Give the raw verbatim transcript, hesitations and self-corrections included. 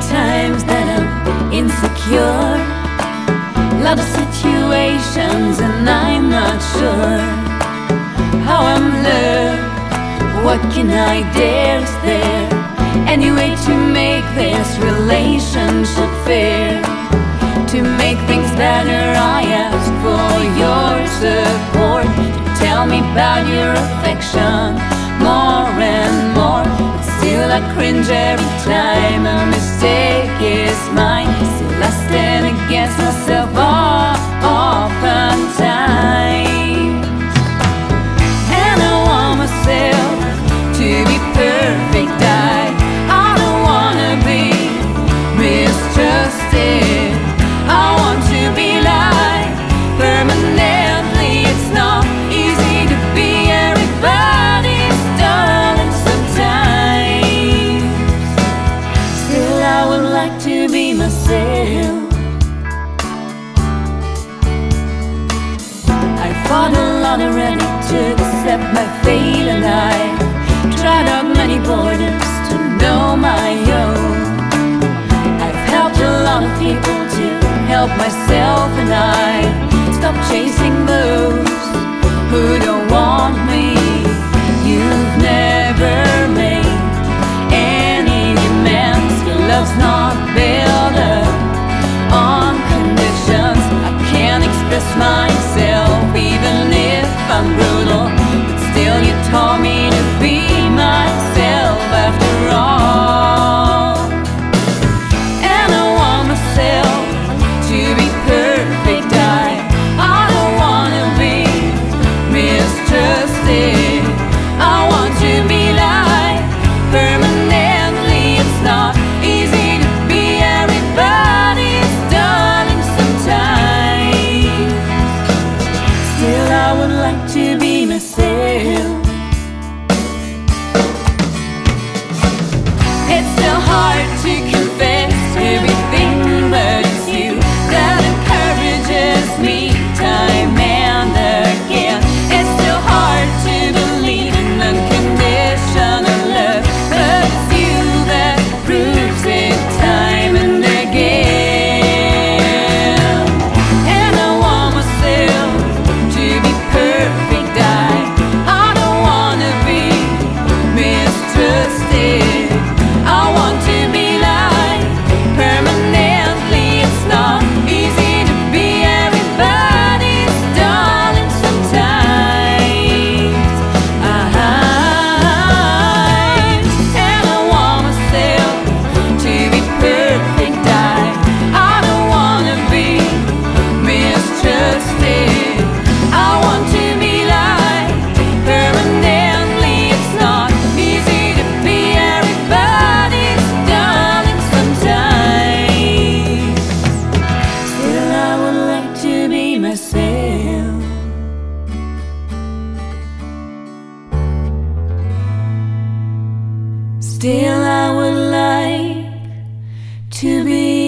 times that I'm insecure, lot of situations and I'm not sure how I'm loved. What can I dare? Is there any way to make this relationship fair? To make things better, I ask for your support. To tell me about your affection more and more. But still I cringe every time a mistake is mine. Still I stand against myself all, oftentimes. And I want myself to be perfect. I, I don't wanna be mistrusted. I want to be liked permanently. It's not easy to be everybody's darling sometimes. Still I would like to be myself. I fought a lot already to accept my fate, and I tried out many borders to know my own. I've helped a lot of people to help myself, and I stop chasing those who don't want me. You've never made any demands. Your love's not built up on conditions. I can't express myself even if I'm brutal, but still you taught me to be myself after all. And I want myself to be perfect. I, I don't wanna be mistrusted. I want to be liked permanently. It's not easy to be everybody's darling sometimes. Still I would like to be myself. It's still hard to confess everything, but it's you that encourages me time and again. It's still hard to believe in unconditional love, but it's you that proves it time and again. And I want myself to be perfect. I, I don't wanna be mistrusted. I want to be liked permanently. It's not easy to be everybody's darling sometimes. And I want myself to be perfect. I, I don't wanna be mistrusted. I want to be liked permanently. It's not easy to be everybody's darling sometimes. Still I would like to be myself. Still I would like to be